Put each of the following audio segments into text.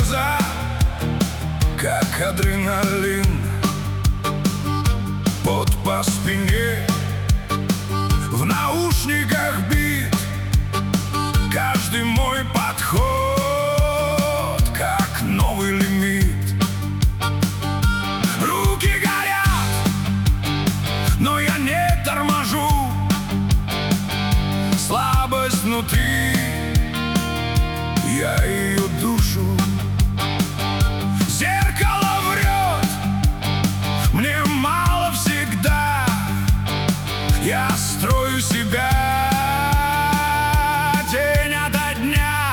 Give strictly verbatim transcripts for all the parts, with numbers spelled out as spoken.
железо, как адреналин. Пот по спине, в наушниках бит, каждый мой подход как новый лимит. Руки горят, но я не торможу. Слабость внутри, я ее душу. Зеркало врет, мне мало всегда. Я строю себя день ото дня.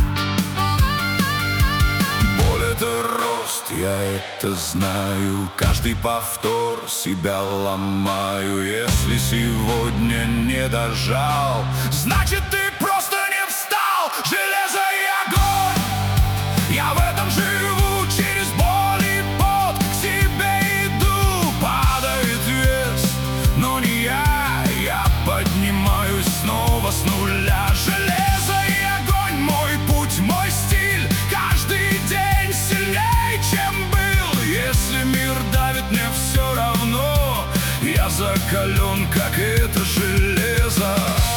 Боль — это рост, я это знаю. Каждый повтор себя ломаю. Если сегодня не дожал, значит ты просто не встал. Железо и огонь, я в этом живу. Через боль и пот к себе иду. Падает вес, но не я. Я поднимаюсь снова с нуля. Железо и огонь, мой путь, мой стиль. Каждый день сильней, чем был. Если мир давит, мне все равно. Я закален, как это железо.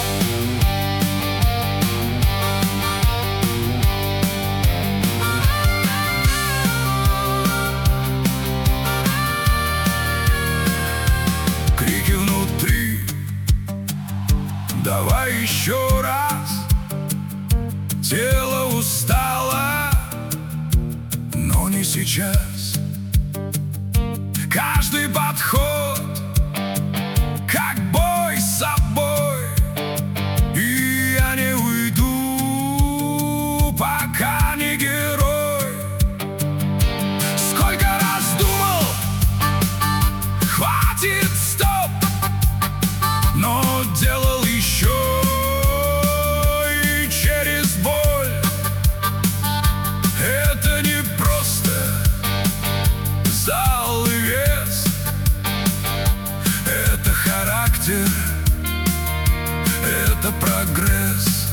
Крики внутри, давай еще раз. Тело устало, но не сейчас. Каждый подход как бой с собой. И я не уйду, пока не герой. Сколько раз думал, хватит, стоп, но делал еще. И через боль это не просто зал и вес. Это характер, это прогресс.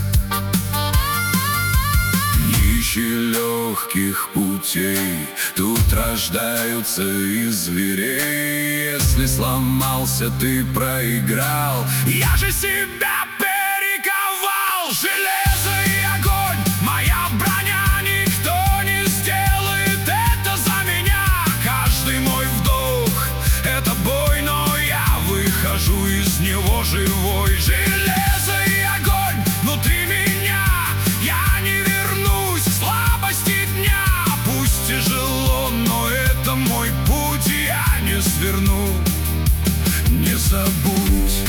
Не ищи легких путей, тут рождаются из зверей. Если сломался, ты проиграл. Я же себя перековал. Железо и огонь, моя броня. Никто не сделает это за меня. Каждый мой вдох — это бой, но я выхожу из него живой. Железо и огонь внутри меня. Я не вернусь к слабости дня. Пусть тяжело, но это мой путь. Я не сверну, не забудь.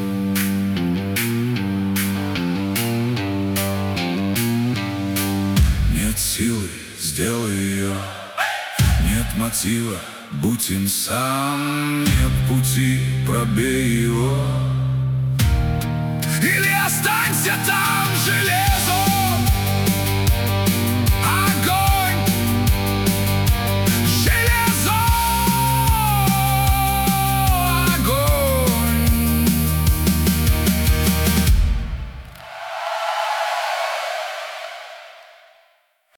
Нет силы, сделай ее. Нет мотива, будь им сам. Нет пути, пробей его. Или останься там, железо.